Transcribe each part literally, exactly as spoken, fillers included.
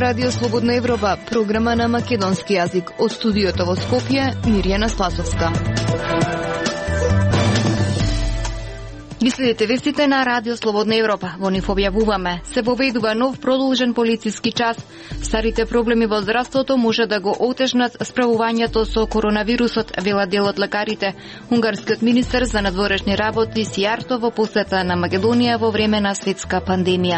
Радио Слободна Европа, програма на македонски јазик. Од студиото во Скопје, Мирјана Спасовска. Ги следите вестите на Радио Слободна Европа. Во нив објавуваме: се воведува нов продолжен полициски час. Старите проблеми во здравството може да го отежнат справувањето со коронавирусот, вела дел од лекарите. Унгарскиот министер за надворешни работи Сијарто во посета на Македонија во време на светска пандемија.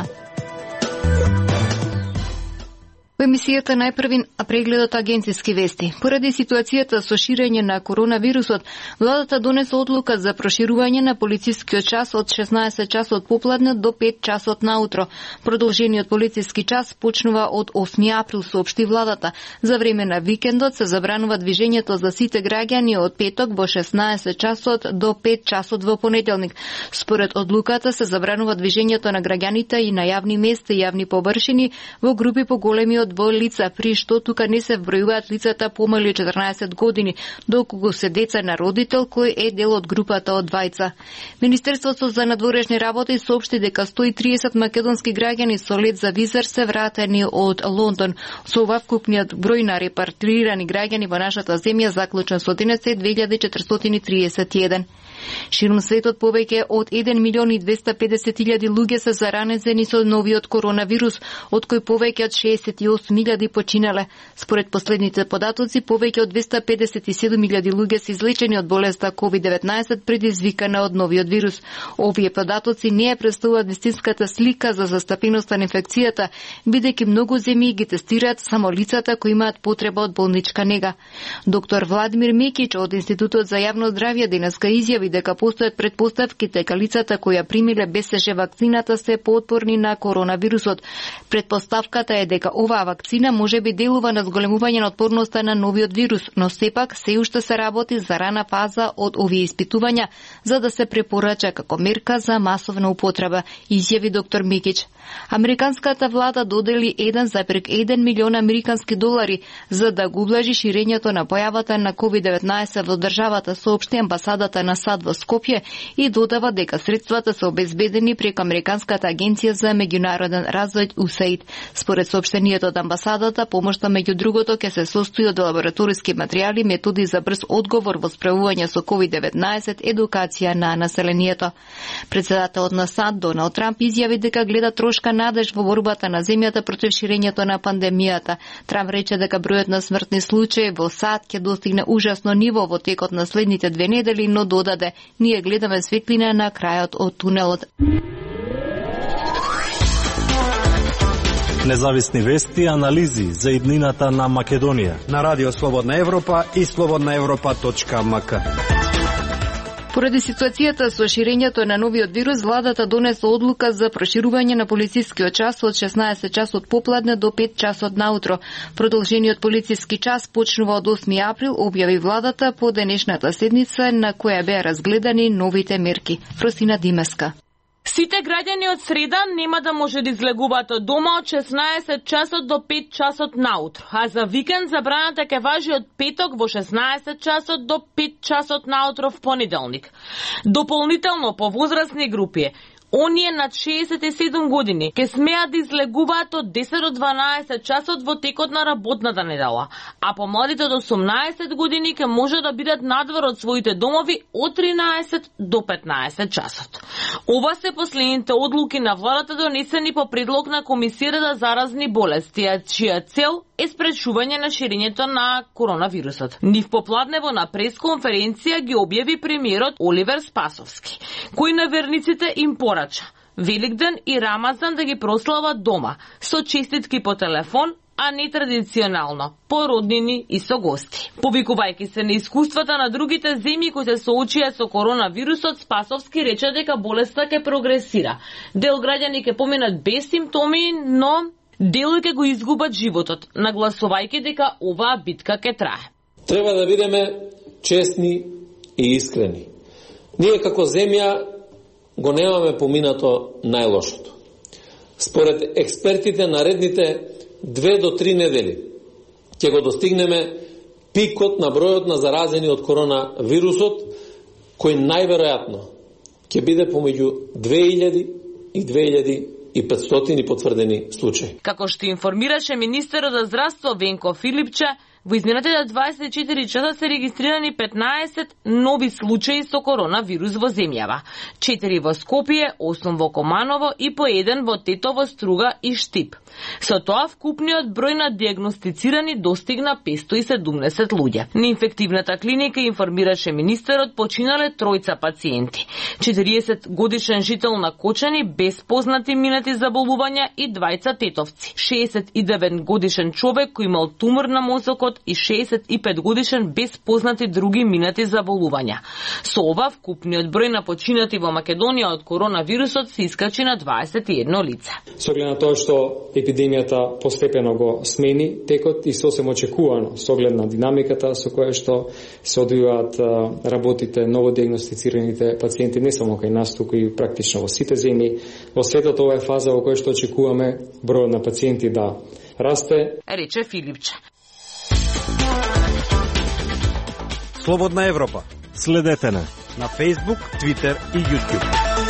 Во емисијата најпрвин прегледот агенцијски вести. Поради ситуацијата со ширење на коронавирусот, владата донесе одлука за проширување на полицискиот час од шеснаесет часот попладне до пет часот наутро. Продолжениот полициски час почнува од осми април, соопшти владата. За време на викендот се забранува движењето за сите граѓани од петок во шеснаесет часот до пет часот во понеделник. Според одлуката се забранува движењето на граѓаните и на јавни места и јавни површини во групи поголеми од двое лица, при што тука не се вбројуваат лицата помали од четрнаесет години, доколку се деца на родител кој е дел од групата од двајца. Министерството за надворешни работи соопшти дека сто и триесет македонски граѓани со лет за визер се вратени од Лондон. Со ова вкупниот број на репатрирани граѓани во нашата земја заклучен со денес е две илјади четиристотини триесет и еден. Ширум светот повеќе од еден милион и двесте и педесет илјади луѓе се заранезени со новиот коронавирус, од кои повеќе од шеесет и осум илјади починале. Според последните податоци, повеќе од двесте и педесет и седум илјади луѓе се излечени од болеста ковид деветнаесет предизвикана од новиот вирус. Овие податоци не ја представуваат вистинската слика за застапеноста на инфекцијата, бидејќи многу земји ги тестираат само лицата кои имаат потреба од болничка нега. Доктор Владимир Мекич од Институтот за јавно здравје денеска изјави дека постојат претпоставки дека лицата кои ја примиле БСЖ вакцината се поотпорни на коронавирусот. Предпоставката е дека оваа вакцина може би делува на зголемување на отпорноста на новиот вирус, но сепак се уште се работи за рана фаза од овие испитувања за да се препорача како мерка за масовна употреба, изјави доктор Мекич. Американската влада додели еден зарез еден милион американски долари за да гоублажи ширењето на појавата на ковид деветнаесет во државата, соопшти амбасадата на САД во Скопје и додава дека средствата се обезбедени преку Американската агенција за меѓународен развој У С А И Д. Според соопштението од амбасадата, помошта меѓу другото ќе се состои од лабораториски материјали, методи за брз одговор во справување со ковид деветнаесет, едукација на населението. Председателот на САД Доналд Трамп изјави дека гледа трошка надеж во борбата на земјата против ширењето на пандемијата. Трамп рече дека бројот на смртни случаи во САД ќе достигне ужасно ниво во текот на следните две недели, но додаде: ние гледаме светлина на крајот од тунелот. Независни вести и анализи за иднината на Македонија на Радио Слободна Европа и слободна европа точка ем ка. Поради ситуацијата со ширењето на новиот вирус, владата донесе одлука за проширување на полицискиот час од шеснаесет часот попладне до пет часот наутро. Продолжениот полициски час почнува од осми април, објави владата по денешната седница на која беа разгледани новите мерки. Фросина Димеска. Сите граѓани од среда нема да може да излегуваат од дома од шеснаесет часот до пет часот наутро, а за викенд забраната ќе важи од петок во шеснаесет часот до пет часот наутро в понеделник. Дополнително по возрастни групи оние над шеесет и седум години ќе смеат да излегуваат од десет до дванаесет часот во текот на работната недела, а помладите од осумнаесет години ќе може да бидат надвор од своите домови од тринаесет до петнаесет часот. Ова се последните одлуки на владата донесени по предлог на Комисијата за заразни болести, чија цел е спречување на ширењето на коронавирусот. Нив попладнево на пресконференција ги објави премиерот Оливер Спасовски, кој на верниците им порача Великден и Рамазан да ги прослават дома, со честитки по телефон, а не традиционално, по роднини и со гости. Повикувајќи се на искуствата на другите земји кои се соочија со коронавирусот, Спасовски рече дека болеста ќе прогресира. Дел граѓани ќе поминат без симптоми, но дел ќе го изгубат животот, нагласувајќи дека оваа битка ќе трае. Треба да бидеме честни и искрени. Ние како земја го немаме поминато најлошото. Според експертите, наредните две до три недели ќе го достигнеме пикот на бројот на заразени од коронавирусот, кој најверојатно ќе биде помеѓу две илјади и две илјади и петстотини потврдени случаи. Како што информираше министерот за здравство Венко Филипче, во изминатите дваесет и четири часа се регистрирани петнаесет нови случаи со коронавирус во земјава. четири во Скопје, осум во Команово и по еден во Тетово, Струга и Штип. Со тоа вкупниот број на диагностицирани достигна петстотини и седумдесет луѓе. На инфективната клиника, информираше министерот, починале тројца пациенти. четириесет годишен жител на Кочани без познати минати заболувања и двајца тетовци. шеесет и девет годишен човек кој имал тумор на мозокот и шеесет и пет годишен без познати други минати заболувања. Со ова вкупниот број на починати во Македонија од коронавирусот се искачи на дваесет и едно лице. Со оглед на тоа што епидемијата постепено го смени текот и сосем очекувано со оглед на динамиката со која што се одвиваат работите новодиагностицираните пациенти не само кај нас, туку и практично во сите земји. Во светот ова е фаза во која што очекуваме бројот на пациенти да расте, рече Филипче. Слободна Европа. Следете на на Facebook, Twitter и YouTube.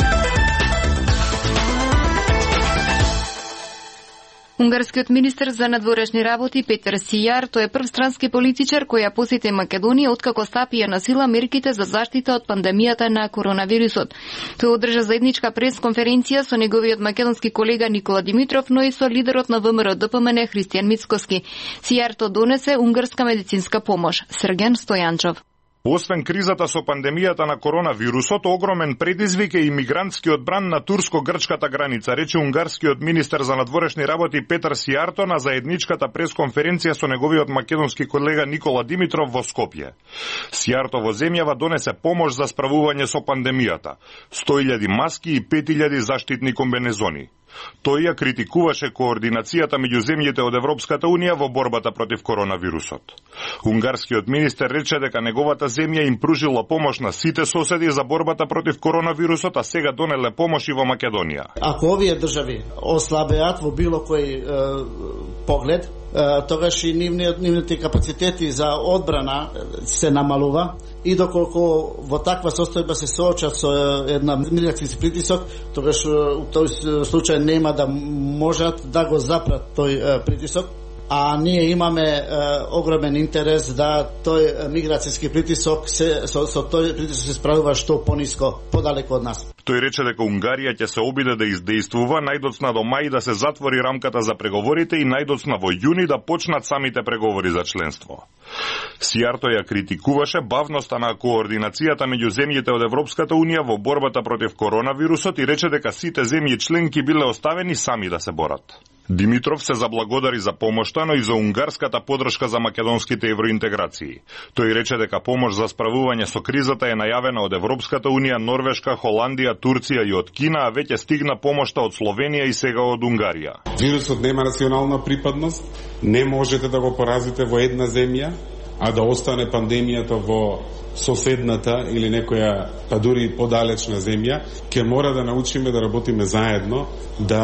Унгарскиот министер за надворешни работи Петер Сијар, тој е прв странски политичар кој ја посети Македонија откако стапија на сила мерките за заштита од пандемијата на коронавирусот. Тој одржа заедничка пресконференција со неговиот македонски колега Никола Димитров, но и со лидерот на ВМРО Д П М Н Христијан Мицкоски. Сијар донесе унгарска медицинска помош. Срген Стојанчов. Освен кризата со пандемијата на коронавирусот, огромен предизвик е имигрантскиот бран на турско-грчката граница, рече унгарскиот министер за надворешни работи Петер Сијарто на заедничката пресконференција со неговиот македонски колега Никола Димитров во Скопје. Сијарто во земјава донесе помош за справување со пандемијата, сто илјади маски и пет илјади заштитни комбинезони. Тој ја критикуваше координацијата меѓу земјите од Европската Унија во борбата против коронавирусот. Унгарскиот министер рече дека неговата земја им пружила помош на сите соседи за борбата против коронавирусот, а сега донеле помош и во Македонија. Ако овие држави ослабеат во било кој е, поглед, е, тогаш и нивниот, нивните капацитети за одбрана се намалува и доколку во таква состојба се соочат со една миграцијски притисок, тогаш у тој случај нема да можат да го запрат тој притисок, а ние имаме е, огромен интерес да тој миграцијски притисок се со, со тој притисок се справува што пониско, подалеку од нас. Тој рече дека Унгарија ќе се обиде да издействува најдоцна до мај да се затвори рамката за преговорите и најдоцна во јуни да почнат самите преговори за членство. Сијарто ја критикуваше бавноста на координацијата меѓу земјите од Европската Унија во борбата против коронавирусот и рече дека сите земји членки биле оставени сами да се борат. Димитров се заблагодари за помошта, но и за унгарската поддршка за македонските евроинтеграции. Тој рече дека помош за справување со кризата е најавена од Европската Унија, Норвешка, Холандија, Турција и од Кина, а веќе стигна помошта од Словенија и сега од Унгарија. Вирусот нема национална припадност, не можете да го поразите во една земја, а да остане пандемијата во соседната или некоја, па дури подалечна земја. Ке мора да научиме да работиме заедно, да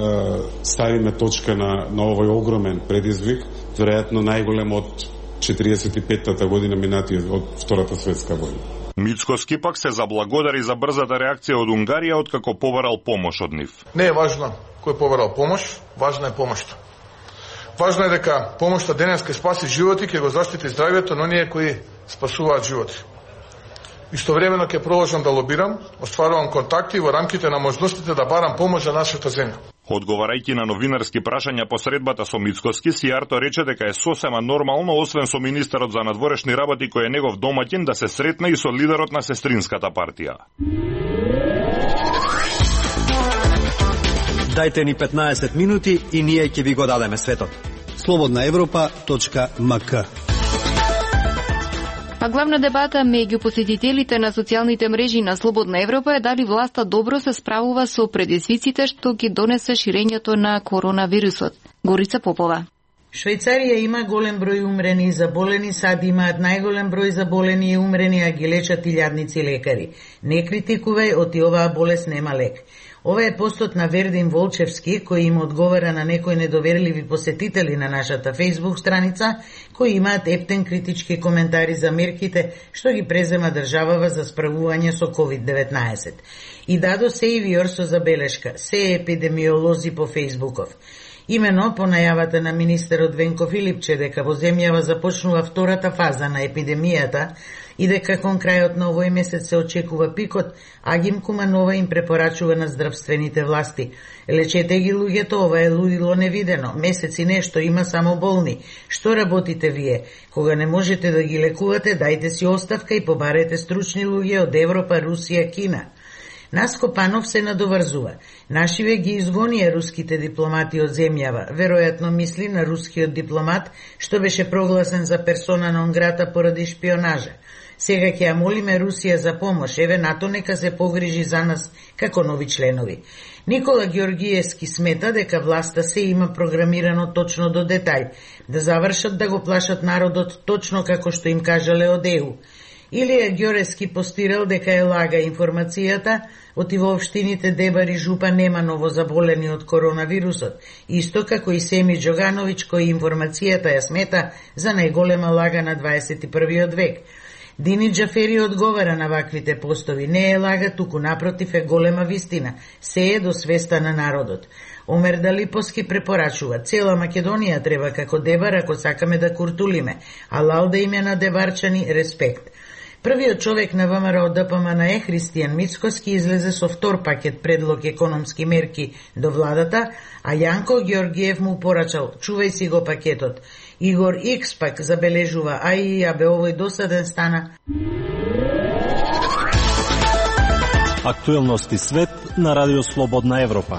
е, ставиме точка на, на овој огромен предизвик, веројатно најголем од четириесет и петтата година минати од Втората светска војна. Мицкоски пак се заблагодари за брзата реакција од Унгарија откако побарал помош од нив. Не е важно кој побарал помош, важна е помошта. Важно е дека помошта денес ќе спаси животи, ќе го заштити здравјето на оние кои спасуваат животи. Истовремено ќе продолжам да лобирам, остварувам контакти во рамките на можностите да барам помош за нашата земја. Одговарајќи на новинарски прашања по средбата со Мицкоски, Сијарто рече дека е сосема нормално, освен со министерот за надворешни работи кој е негов домаќин, да се сретне и со лидерот на сестринската партија. Дајте ни петнаесет минути и ние ќе ви го дадеме светот. слободна европа точка м к. А главна дебата меѓу посетителите на социјалните мрежи на Слободна Европа е дали власта добро се справува со предизвиците што ги донесе ширењето на коронавирусот. Горица Попова. Швајцарија има голем број умрени и заболени, сад имаат најголем број заболени и умрени, а ги лечат илјадници лекари. Не критикувај, оти оваа болест нема лек. Ова е постот на Вердин Волчевски, кој им одговара на некои недоверливи посетители на нашата фејсбук страница, кои имаат ептен критички коментари за мерките што ги презема државава за справување со ковид деветнаесет. И дадо сејвиор со забелешка, се епидемиолози по фејсбуков. Имено по најавата на министерот Венко Филипче дека во земјава започнува втората фаза на епидемијата и дека кон крајот на овој месец се очекува пикот, Агим Куманова им препорачува на здравствените власти: лечете ги луѓето, ова е луѓило невидено, месец и нешто има само болни. Што работите вие? Кога не можете да ги лекувате, дајте си оставка и побарете стручни луѓе од Европа, Русија, Кина. Наско Панов се надоврзува. Нашиве ги изгонија руските дипломати од земјава. Веројатно мисли на рускиот дипломат што беше прогласен за персона нон грата поради шпионажа. Сега ќе ја молиме Русија за помош, еве НАТО нека се погрижи за нас како нови членови. Никола Ѓоргиевски смета дека власта се има програмирано точно до детај, да завршат да го плашат народот точно како што им кажале од Е У. Илија Ѓорески постирал дека е лага информацијата, оти во општините Дебар и Жупа нема ново заболени од коронавирусот, исто како и Семи Џогановиќ кој информацијата ја смета за најголема лага на дваесет и првиот век. Дини Џафери одговара на ваквите постови, не е лага, туку напротив е голема вистина, се е до свеста на народот. Омер Далиповски препорачува: цела Македонија треба како Дебар ако сакаме да куртулиме, а лал да име на деварчани респект. Првиот човек на ВМРО Д П М Н Е, Христијан Мицкоски, излезе со втор пакет предлог економски мерки до владата, а Јанко Ѓоргиев му порачал: чувај си го пакетот. Игор Икс пак забележува: ај, абе овој досаден стана. Актуелности свет на Радио Слободна Европа.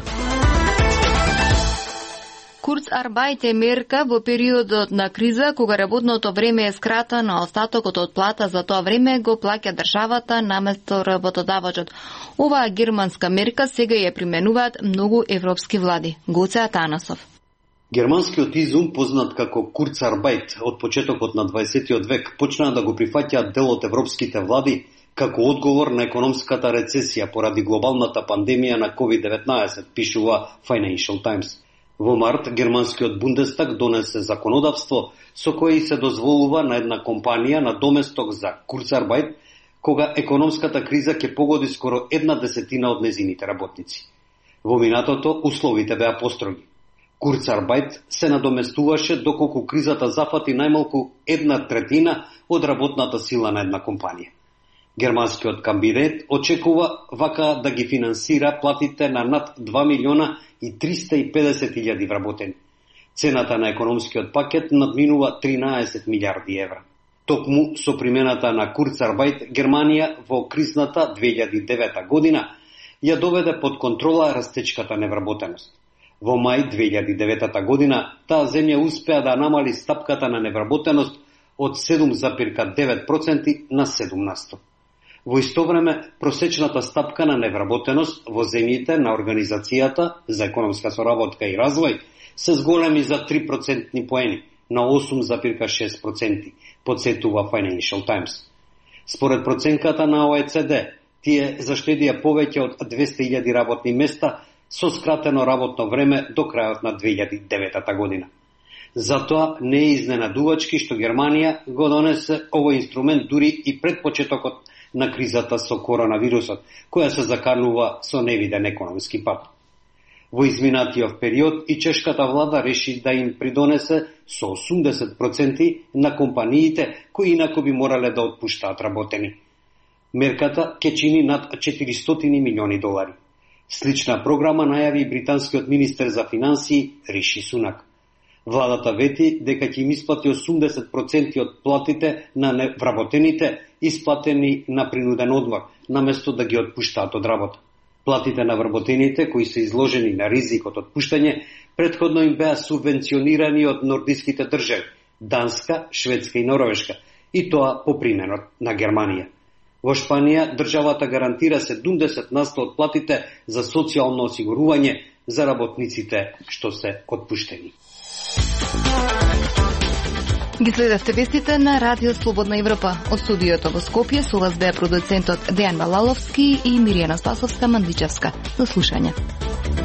Курцарбајт е мерка во периодот на криза, кога работното време е скратено, а остатокот од плата за тоа време го плаќа државата наместо работодавачот. Оваа германска мерка сега ја применуваат многу европски влади. Гоце Атанасов. Германскиот изум, познат како Курцарбајт, од почетокот на дваесеттиот век почнаа да го прифаќаат дел од европските влади како одговор на економската рецесија поради глобалната пандемија на ковид деветнаесет, пишува Financial Times. Во март, германскиот Бундестаг донесе законодавство со кој се дозволува на една компанија на доместок за Курцарбајт, кога економската криза ќе погоди скоро една десетина од незините работници. Во минатото условите беа построги. Курцарбајт се надоместуваше доколку кризата зафати најмалку една третина од работната сила на една компанија. Германскиот кабинет очекува вака да ги финансира платите на над два милиона и триста и педесет илјади вработени. Цената на економскиот пакет надминува тринаесет милиарди евра. Токму со примената на Курцарбајт, Германија во кризната две илјади и девета година ја доведе под контрола растечката невработеност. Во мај две илјади и девета година таа земја успеа да намали стапката на невработеност од седум запирка девет проценти на седум на сто. Во исто време, просечната стапка на невработеност во земјите на Организацијата за економска соработка и развој се зголеми за три процентни поени на осум запирка шест проценти, подсетува Financial Times. Според проценката на О Е Це Де, тие заштедија повеќе од двесте илјади работни места со скратено работно време до крајот на две илјади и девета година. Затоа не е изненадувачки што Германија го донесе овој инструмент дури и пред почетокот на кризата со коронавирусот, која се заканува со невиден економски пат. Во изминатиот период и чешката влада реши да им придонесе со осумдесет проценти на компаниите кои инаку би морале да отпуштаат работени. Мерката ќе чини над четиристотини милиони долари. Слична програма најави и британскиот министер за финансии Риши Сунак. Владата вети дека ќе им исплати осумдесет проценти од платите на вработените исплатени на принуден одмор, наместо да ги отпуштаат од работа. Платите на вработените кои се изложени на ризик од отпуштање претходно им беа субвенционирани од нордиските држави Данска, Шведска и Норвешка, и тоа по примерот на Германија. Во Шпанија државата гарантира седумдесет на сто од платите за социјално осигурување за работниците што се отпуштени. Ги следевте вестите на Радио Слободна Европа. Од студиото во Скопје со вас беа продуцентот Дејан Балаловски и Миријана Спасовска Мандичевска. До слушање.